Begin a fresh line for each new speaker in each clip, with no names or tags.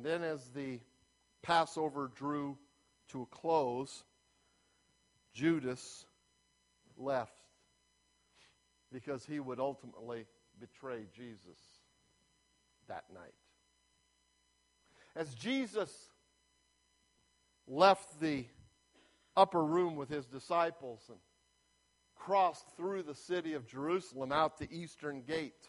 And then as the Passover drew to a close, Judas left because he would ultimately betray Jesus that night. As Jesus left the upper room with his disciples and crossed through the city of Jerusalem out the eastern gate,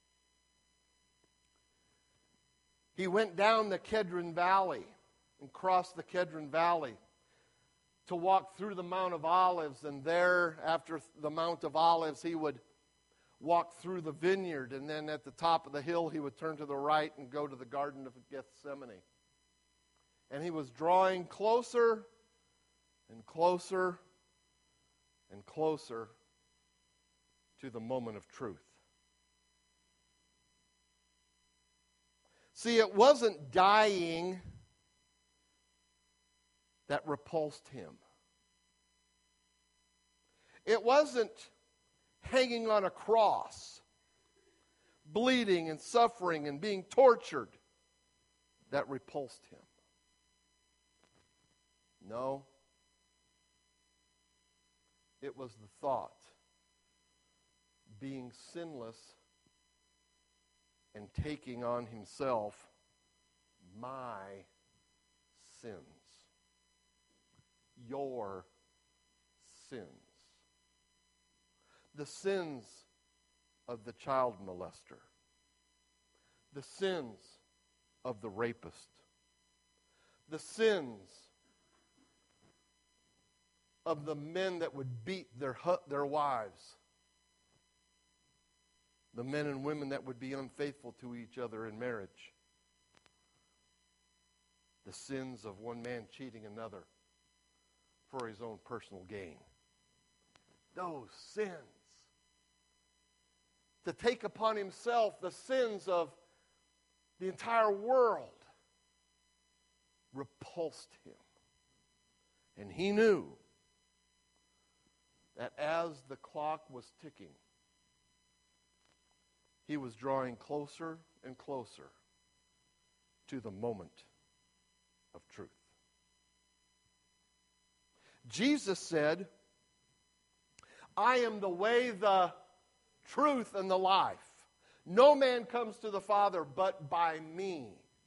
he went down the Kedron Valley and crossed the Kedron Valley to walk through the Mount of Olives, and there, after the Mount of Olives, he would walk through the vineyard, and then at the top of the hill he would turn to the right and go to the Garden of Gethsemane. And he was drawing closer and closer and closer to the moment of truth. See, it wasn't dying that repulsed him. It wasn't hanging on a cross, bleeding and suffering and being tortured that repulsed him. No. It was the thought, being sinless and taking on himself my sins. Your sins. The sins of the child molester. The sins of the rapist. The sins of the men that would beat their wives. The men and women that would be unfaithful to each other in marriage. The sins of one man cheating another for his own personal gain. Those sins. To take upon himself the sins of the entire world repulsed him. And he knew that as the clock was ticking, he was drawing closer and closer to the moment of truth. Jesus said, I am the way, the truth, and the life. No man comes to the Father but by me.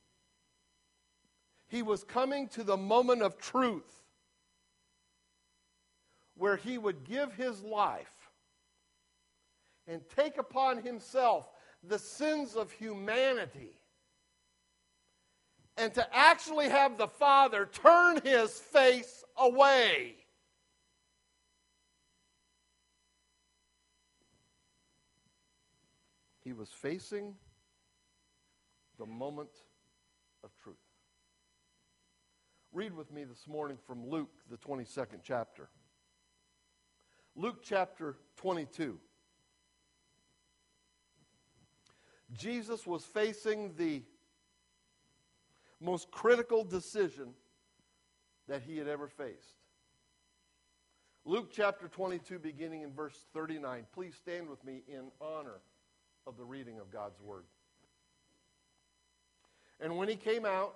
He was coming to the moment of truth where he would give his life and take upon himself the sins of humanity, and to actually have the Father turn his face away. He was facing the moment of truth. Read with me this morning from Luke, the 22nd chapter. Luke chapter 22. Jesus was facing the most critical decision that he had ever faced. Luke chapter 22, beginning in verse 39. Please stand with me in honor of the reading of God's word. And when he came out,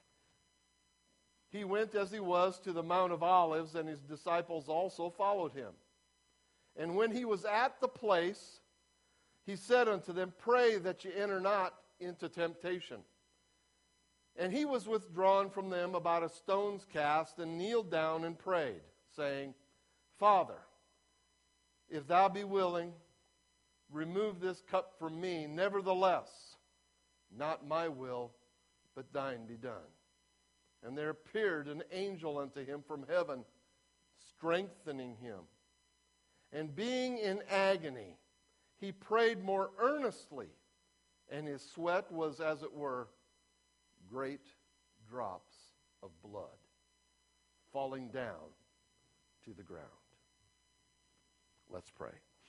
he went as he was to the Mount of Olives, and his disciples also followed him. And when he was at the place, he said unto them, Pray that ye enter not into temptation. And he was withdrawn from them about a stone's cast, and kneeled down and prayed, saying, Father, if thou be willing, remove this cup from me. Nevertheless, not my will, but thine be done. And there appeared an angel unto him from heaven, strengthening him. And being in agony, he prayed more earnestly, and his sweat was, as it were, great drops of blood falling down to the ground. Let's pray.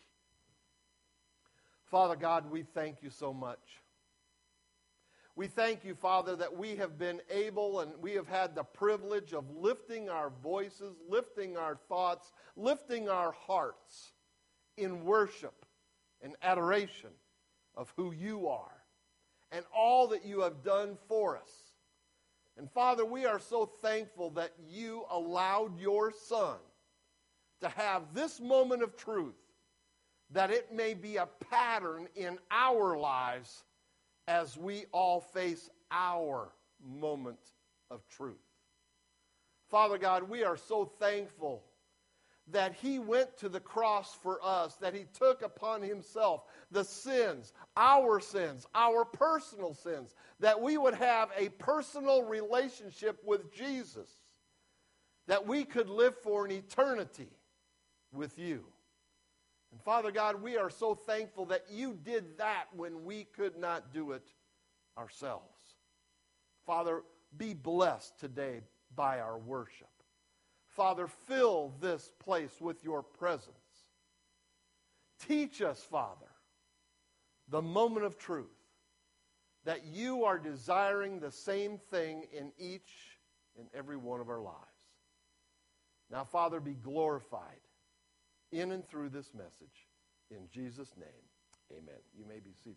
Father God, we thank you so much. We thank you, Father, that we have been able and we have had the privilege of lifting our voices, lifting our thoughts, lifting our hearts in worship and adoration of who you are and all that you have done for us. And Father, we are so thankful that you allowed your Son to have this moment of truth, that it may be a pattern in our lives as we all face our moment of truth. Father God, we are so thankful that he went to the cross for us, that he took upon himself the sins, our personal sins, that we would have a personal relationship with Jesus, that we could live for an eternity with you. And Father God, we are so thankful that you did that when we could not do it ourselves. Father, be blessed today by our worship. Father, fill this place with your presence. Teach us, Father, the moment of truth, that you are desiring the same thing in each and every one of our lives. Now, Father, be glorified in and through this message. In Jesus' name, amen. You may be seated.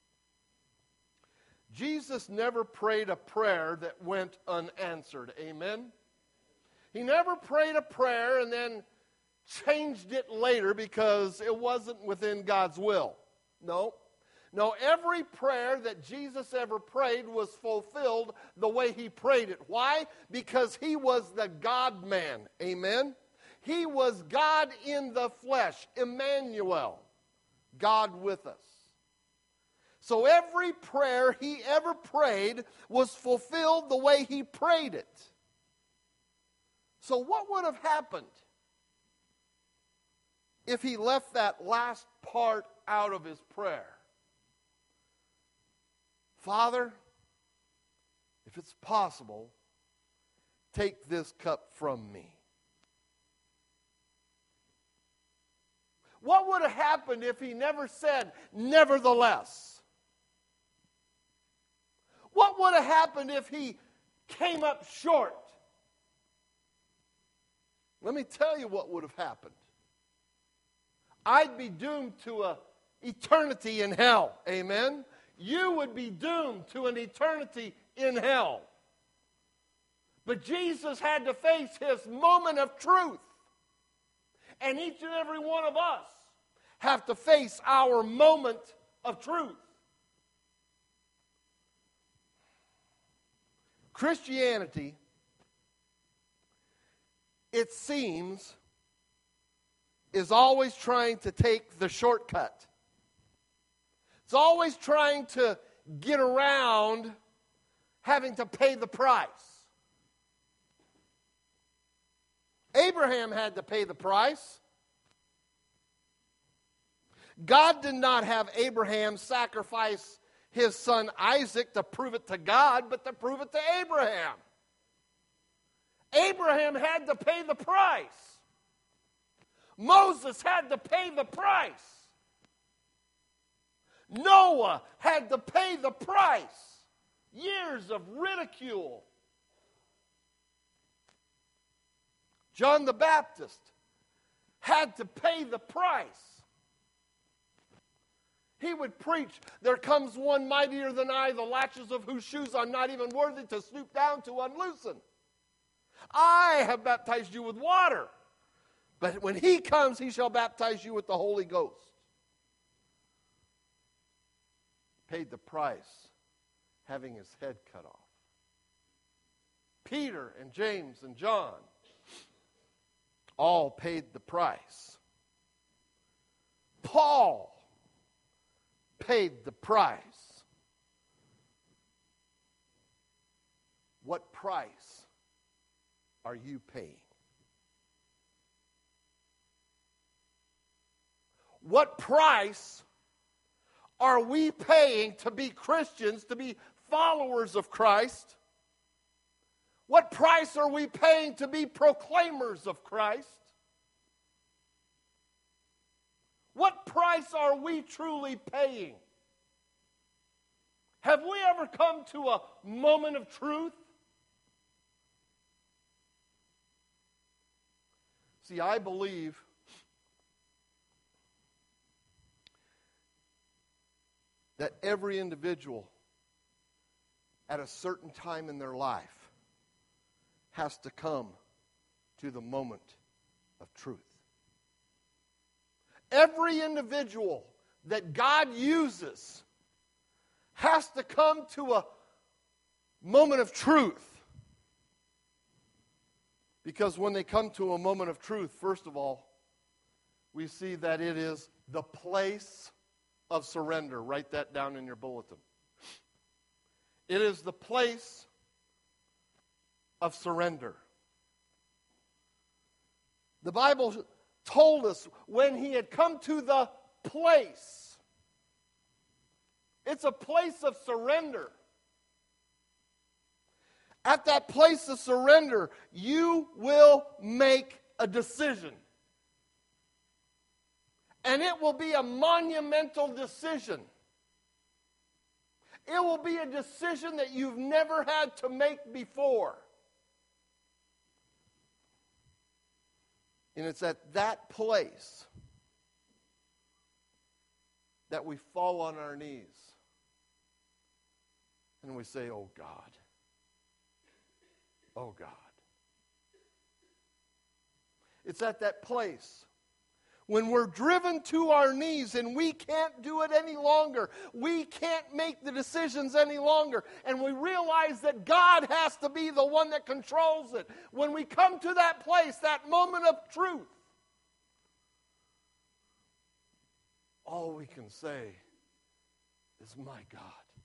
Jesus never prayed a prayer that went unanswered. Amen? He never prayed a prayer and then changed it later because it wasn't within God's will. No. No, every prayer that Jesus ever prayed was fulfilled the way he prayed it. Why? Because he was the God-man. Amen? He was God in the flesh, Emmanuel, God with us. So every prayer he ever prayed was fulfilled the way he prayed it. So what would have happened if he left that last part out of his prayer? Father, if it's possible, take this cup from me. What would have happened if he never said, nevertheless? What would have happened if he came up short? Let me tell you what would have happened. I'd be doomed to an eternity in hell. Amen? You would be doomed to an eternity in hell. But Jesus had to face his moment of truth. And each and every one of us have to face our moment of truth. Christianity, it seems, is always trying to take the shortcut. It's always trying to get around having to pay the price. Abraham had to pay the price. God did not have Abraham sacrifice his son Isaac to prove it to God, but to prove it to Abraham. Abraham had to pay the price. Moses had to pay the price. Noah had to pay the price. Years of ridicule. John the Baptist had to pay the price. He would preach, there comes one mightier than I, the latches of whose shoes I'm not even worthy to stoop down to unloosen. I have baptized you with water, but when he comes, he shall baptize you with the Holy Ghost. Paid the price, having his head cut off. Peter and James and John all paid the price. Paul paid the price. What price are you paying? What price are we paying to be Christians, to be followers of Christ? What price are we paying to be proclaimers of Christ? What price are we truly paying? Have we ever come to a moment of truth? See, I believe that every individual at a certain time in their life has to come to the moment of truth. Every individual that God uses has to come to a moment of truth. Because when they come to a moment of truth, first of all, we see that it is the place of surrender. Write that down in your bulletin. It is the place of surrender. The Bible told us when he had come to the place. It's a place of surrender. At that place of surrender, you will make a decision. And it will be a monumental decision. It will be a decision that you've never had to make before. And it's at that place that we fall on our knees and we say, "Oh God, oh God." It's at that place when we're driven to our knees and we can't do it any longer. We can't make the decisions any longer. And we realize that God has to be the one that controls it. When we come to that place, that moment of truth, all we can say is, "My God."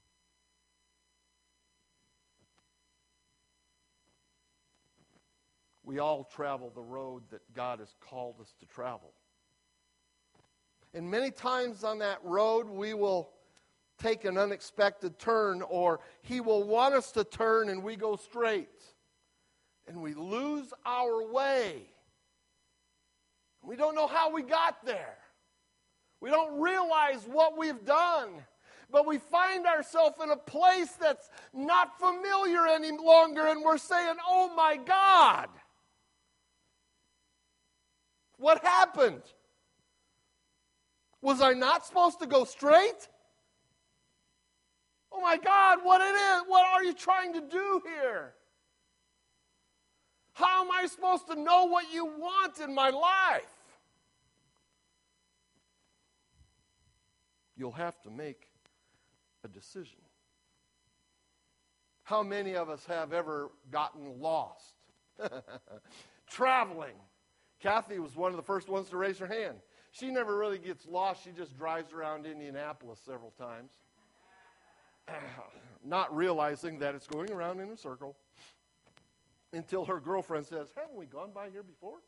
We all travel the road that God has called us to travel. And many times on that road, we will take an unexpected turn, or he will want us to turn and we go straight. And we lose our way. We don't know how we got there. We don't realize what we've done. But we find ourselves in a place that's not familiar any longer, and we're saying, "Oh my God, what happened? Was I not supposed to go straight? Oh my God, what are you trying to do here? How am I supposed to know what you want in my life?" You'll have to make a decision. How many of us have ever gotten lost? Traveling. Kathy was one of the first ones to raise her hand. She never really gets lost. She just drives around Indianapolis several times, not realizing that it's going around in a circle, until her girlfriend says, "Haven't we gone by here before?"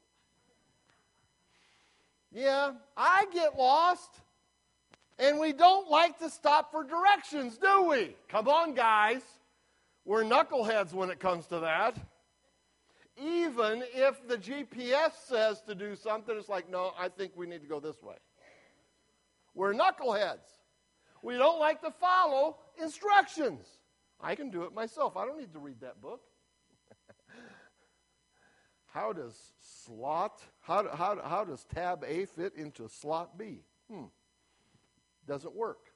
Yeah, I get lost, and we don't like to stop for directions, do we? Come on, guys. We're knuckleheads when it comes to that. Even if the GPS says to do something, it's like, "No, I think we need to go this way." We're knuckleheads. We don't like to follow instructions. I can do it myself. I don't need to read that book. How does tab A fit into slot B? Doesn't work.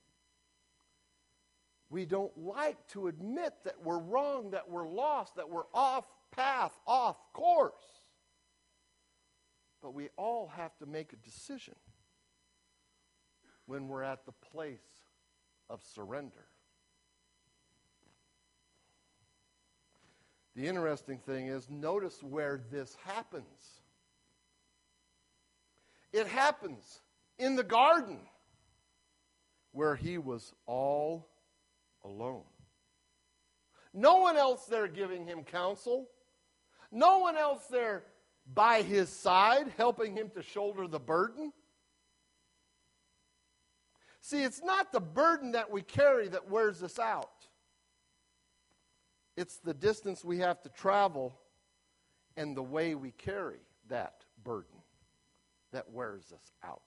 We don't like to admit that we're wrong, that we're lost, that we're off path, off course. But we all have to make a decision when we're at the place of surrender. The interesting thing is, notice where this happens. It happens in the garden where he was all alone. No one else there giving him counsel. No one else there by his side helping him to shoulder the burden. See, it's not the burden that we carry that wears us out. It's the distance we have to travel and the way we carry that burden that wears us out.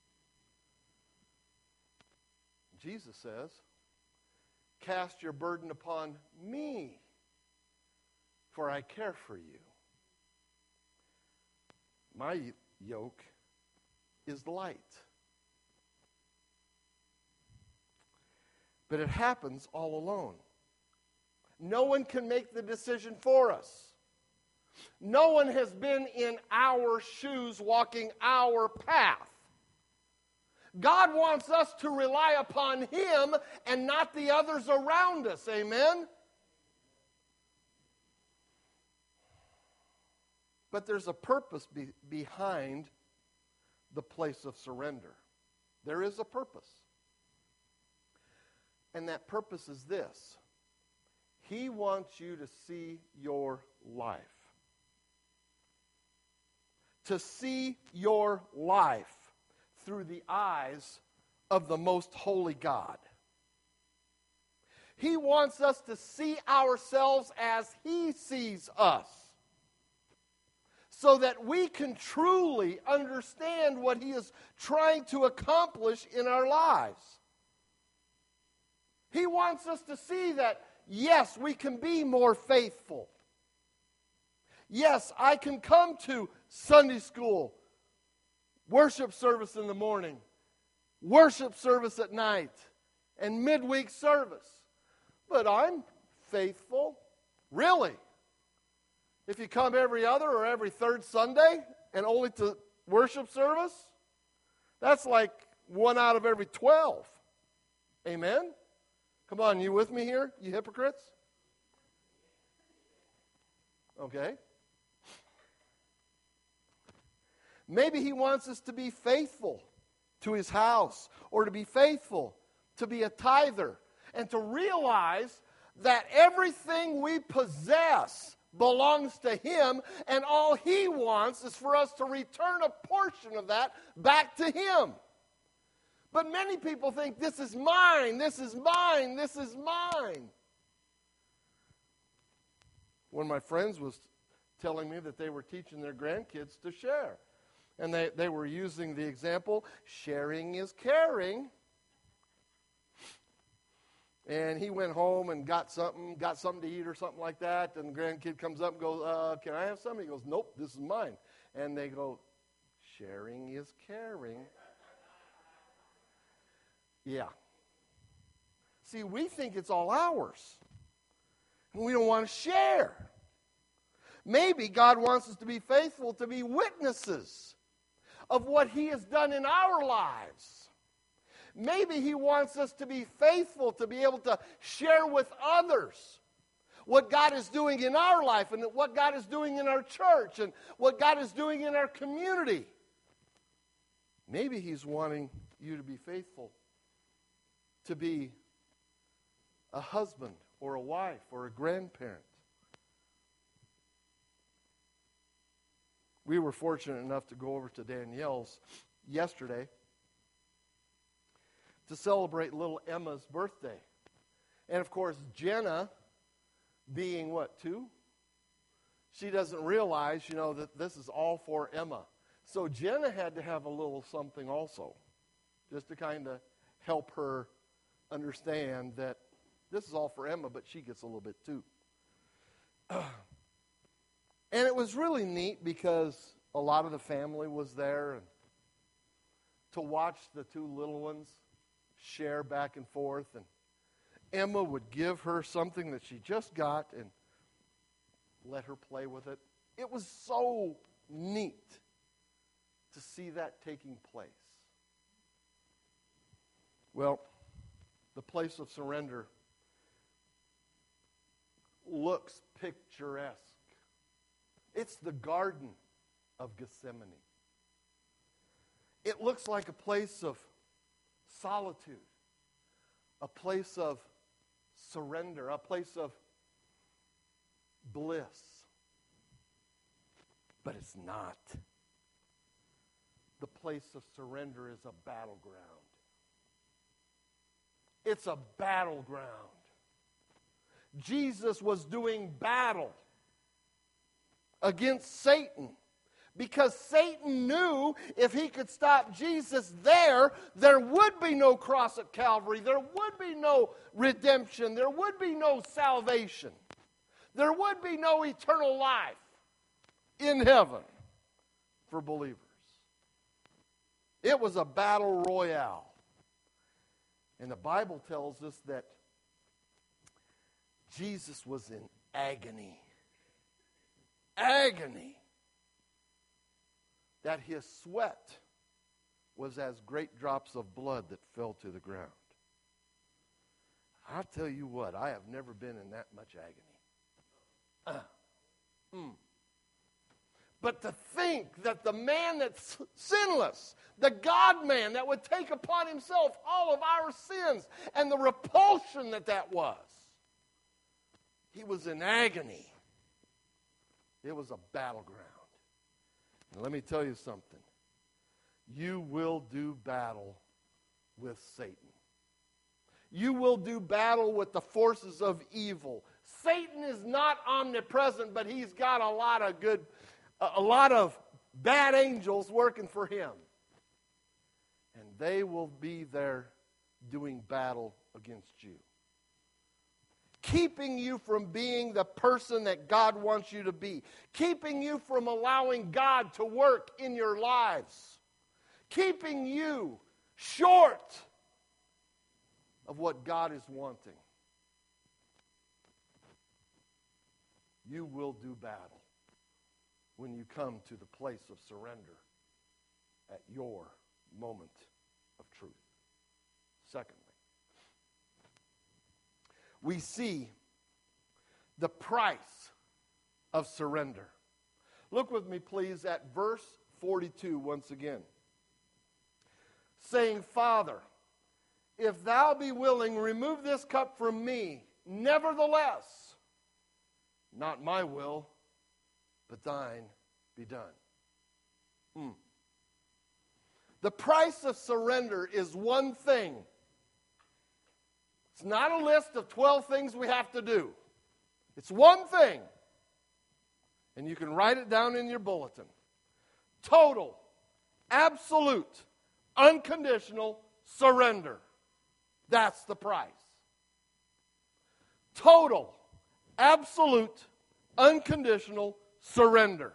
Jesus says, "Cast your burden upon me, for I care for you. My yoke is light." But it happens all alone. No one can make the decision for us. No one has been in our shoes walking our path. God wants us to rely upon Him and not the others around us. Amen? But there's a purpose behind the place of surrender. There is a purpose. And that purpose is this. He wants you to see your life. To see your life through the eyes of the most holy God. He wants us to see ourselves as He sees us, so that we can truly understand what He is trying to accomplish in our lives. He wants us to see that, yes, we can be more faithful. Yes, I can come to Sunday school, worship service in the morning, worship service at night, and midweek service. But I'm faithful. Really? If you come every other or every third Sunday and only to worship service, that's like 1 out of every 12. Amen? Come on, you with me here, you hypocrites? Okay. Maybe He wants us to be faithful to His house, or to be faithful to be a tither, and to realize that everything we possess belongs to Him, and all He wants is for us to return a portion of that back to Him. But many people think, this is mine, this is mine, this is mine. One of my friends was telling me that they were teaching their grandkids to share. And they were using the example, sharing is caring. And he went home and got something to eat or something like that. And the grandkid comes up and goes, can I have some? He goes, nope, this is mine. And they go, sharing is caring. Yeah. See, we think it's all ours. And we don't want to share. Maybe God wants us to be faithful, to be witnesses of what He has done in our lives. Maybe He wants us to be faithful, to be able to share with others what God is doing in our life, and what God is doing in our church, and what God is doing in our community. Maybe He's wanting you to be faithful, to be a husband or a wife or a grandparent. We were fortunate enough to go over to Danielle's yesterday to celebrate little Emma's birthday. And of course, Jenna, being what, 2? She doesn't realize, that this is all for Emma. So Jenna had to have a little something also, just to kind of help her understand that this is all for Emma, but she gets a little bit too. And it was really neat because a lot of the family was there, and to watch the 2 little ones share back and forth. And Emma would give her something that she just got and let her play with it. It was so neat to see that taking place. Well, the place of surrender looks picturesque. It's the Garden of Gethsemane. It looks like a place of solitude, a place of surrender, a place of bliss. But it's not. The place of surrender is a battleground. It's a battleground. Jesus was doing battle against Satan, because Satan knew if he could stop Jesus there would be no cross at Calvary. There would be no redemption. There would be no salvation. There would be no eternal life in heaven for believers. It was a battle royale. And the Bible tells us that Jesus was in agony. agony that his sweat was as great drops of blood that fell to the ground. I'll tell you what, I have never been in that much agony. But to think that the man that's sinless, the God-man that would take upon himself all of our sins and the repulsion that was, he was in agony. It was a battleground. And let me tell you something. You will do battle with Satan. You will do battle with the forces of evil. Satan is not omnipresent, but he's got a lot of bad angels working for him. And they will be there doing battle against you. Keeping you from being the person that God wants you to be. Keeping you from allowing God to work in your lives. Keeping you short of what God is wanting. You will do battle when you come to the place of surrender at your moment of truth. Secondly, we see the price of surrender. Look with me, please, at verse 42 once again. Saying, Father, if thou be willing, remove this cup from me. Nevertheless, not my will, but thine be done. The price of surrender is one thing. It's not a list of 12 things we have to do. It's one thing. And you can write it down in your bulletin. Total, absolute, unconditional surrender. That's the price. Total, absolute, unconditional surrender.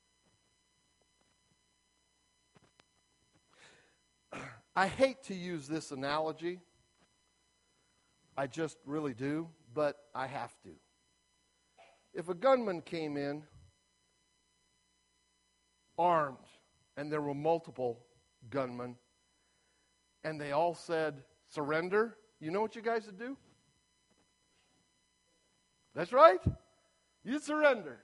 I hate to use this analogy. I just really do, but I have to. If a gunman came in armed, and there were multiple gunmen, and they all said, surrender, you know what you guys would do? That's right. You surrender.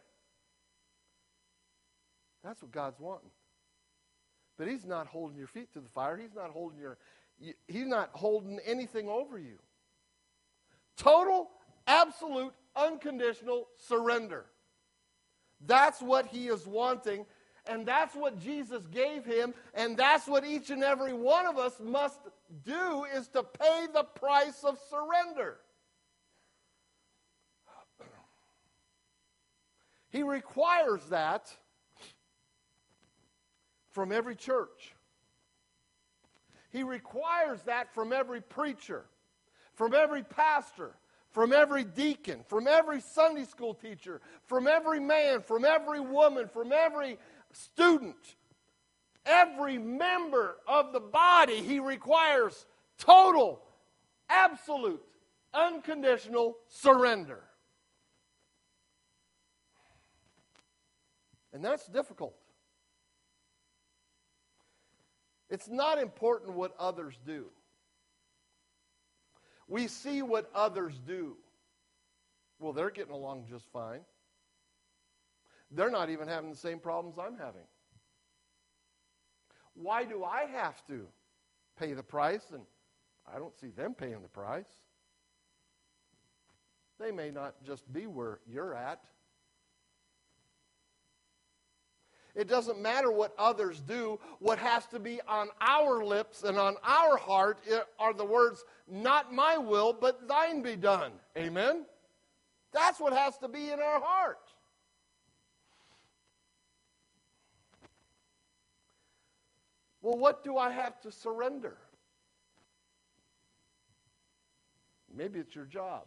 That's what God's wanting. But he's not holding your feet to the fire. He's not holding anything over you. Total, absolute, unconditional surrender. That's what he is wanting, and that's what Jesus gave him, and that's what each and every one of us must do, is to pay the price of surrender. He requires that from every church. He requires that from every preacher, from every pastor, from every deacon, from every Sunday school teacher, from every man, from every woman, from every student, every member of the body. He requires total, absolute, unconditional surrender. And that's difficult. It's not important what others do. We see what others do. Well, they're getting along just fine. They're not even having the same problems I'm having. Why do I have to pay the price? And I don't see them paying the price. They may not just be where you're at. It doesn't matter what others do. What has to be on our lips and on our heart are the words, not my will, but thine be done. Amen? That's what has to be in our heart. Well, what do I have to surrender? Maybe it's your job.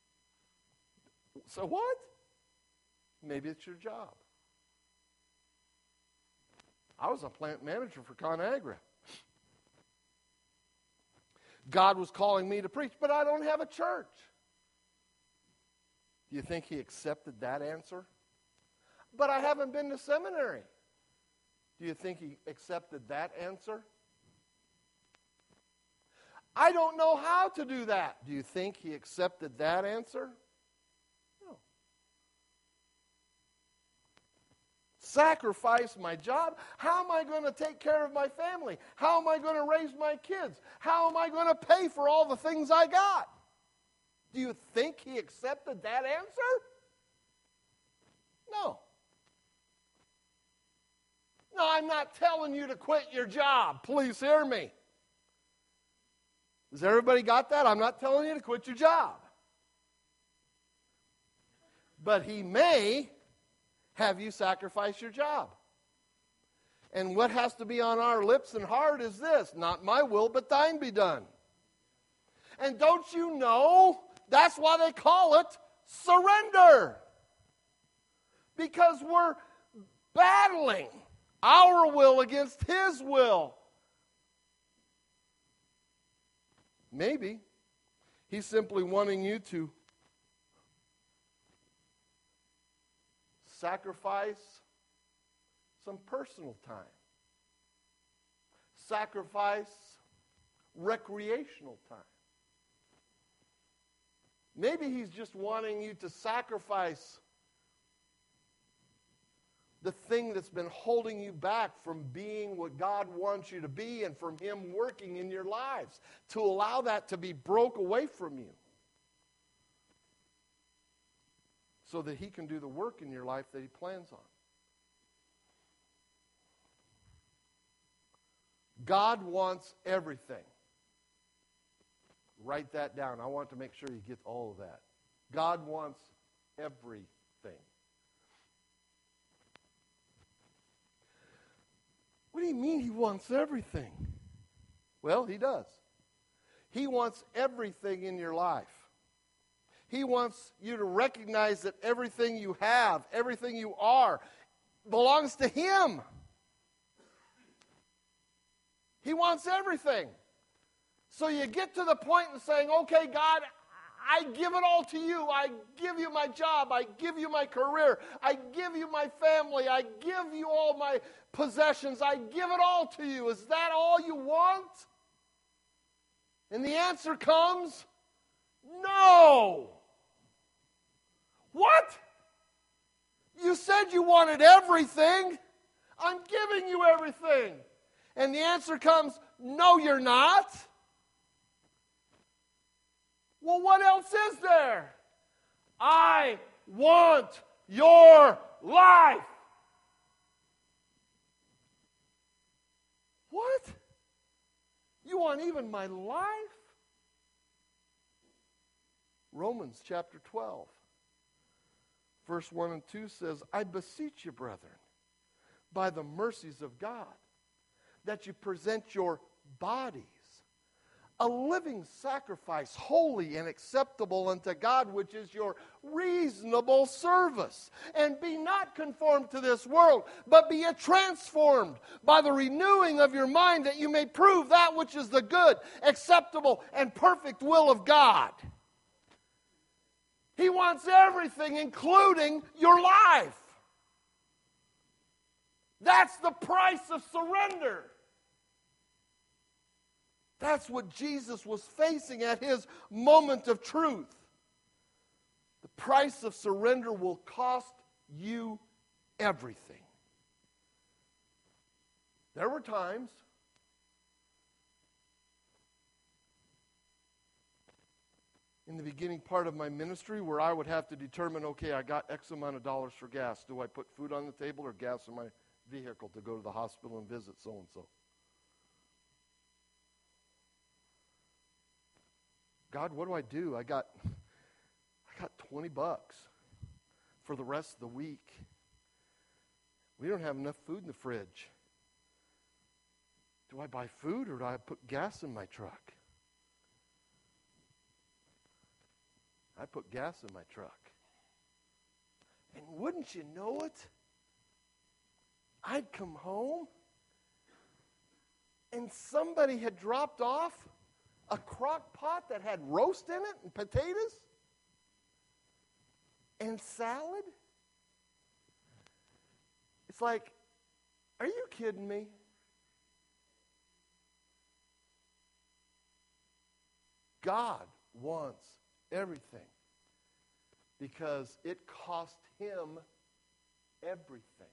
So what? Maybe it's your job. I was a plant manager for ConAgra. God was calling me to preach, but I don't have a church. Do you think he accepted that answer? But I haven't been to seminary. Do you think he accepted that answer? I don't know how to do that. Do you think he accepted that answer? No. Sacrifice my job? How am I going to take care of my family? How am I going to raise my kids? How am I going to pay for all the things I got? Do you think he accepted that answer? No. No, I'm not telling you to quit your job. Please hear me. Has everybody got that? I'm not telling you to quit your job. But he may have you sacrifice your job. And what has to be on our lips and heart is this: not my will, but thine be done. And don't you know, that's why they call it surrender. Because we're battling our will against his will. Maybe he's simply wanting you to sacrifice some personal time. Sacrifice recreational time. Maybe he's just wanting you to sacrifice the thing that's been holding you back from being what God wants you to be and from him working in your lives, to allow that to be broke away from you so that he can do the work in your life that he plans on. God wants everything. Write that down. I want to make sure you get all of that. God wants everything. What do you mean he wants everything? Well, he does. He wants everything in your life. He wants you to recognize that everything you have, everything you are, belongs to him. He wants everything. So you get to the point in saying, okay, God, I give it all to you. I give you my job. I give you my career. I give you my family. I give you all my possessions. I give it all to you. Is that all you want? And the answer comes, no. What? You said you wanted everything. I'm giving you everything. And the answer comes, no, you're not. Well, what else is there? I want your life. What? You want even my life? Romans chapter 12, verse 1 and 2 says, I beseech you, brethren, by the mercies of God, that you present your bodies a living sacrifice, holy and acceptable unto God, which is your reasonable service. And be not conformed to this world, but be ye transformed by the renewing of your mind, that you may prove that which is the good, acceptable, and perfect will of God. He wants everything, including your life. That's the price of surrender. That's what Jesus was facing at his moment of truth. The price of surrender will cost you everything. There were times in the beginning part of my ministry where I would have to determine, okay, I got X amount of dollars for gas. Do I put food on the table or gas in my vehicle to go to the hospital and visit so-and-so? God, what do? I got $20 for the rest of the week. We don't have enough food in the fridge. Do I buy food or do I put gas in my truck? I put gas in my truck. And wouldn't you know it? I'd come home and somebody had dropped off a crock pot that had roast in it and potatoes and salad. It's like, are you kidding me? God wants everything because it cost him everything.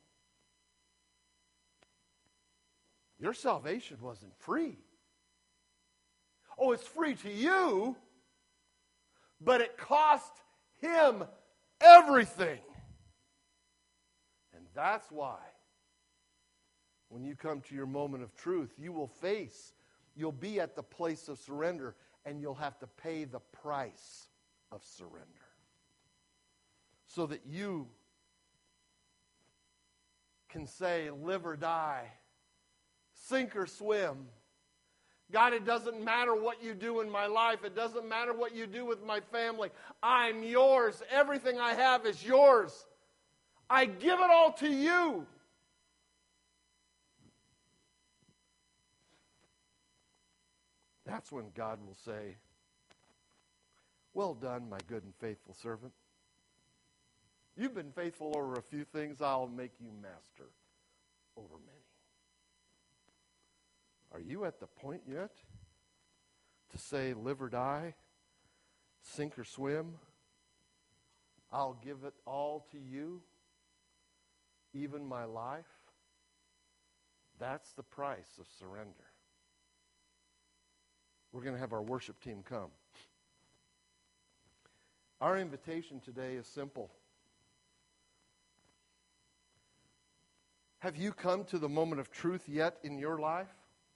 Your salvation wasn't free. Oh, it's free to you, but it cost him everything. And that's why when you come to your moment of truth, you'll be at the place of surrender, and you'll have to pay the price of surrender. So that you can say, live or die, sink or swim. God, it doesn't matter what you do in my life. It doesn't matter what you do with my family. I'm yours. Everything I have is yours. I give it all to you. That's when God will say, well done, my good and faithful servant. You've been faithful over a few things. I'll make you master over many. Are you at the point yet to say, live or die, sink or swim? I'll give it all to you, even my life. That's the price of surrender. We're going to have our worship team come. Our invitation today is simple. Have you come to the moment of truth yet in your life?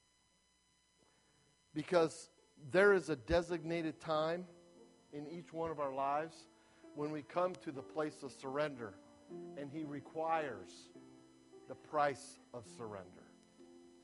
Because there is a designated time in each one of our lives when we come to the place of surrender, and he requires the price of surrender.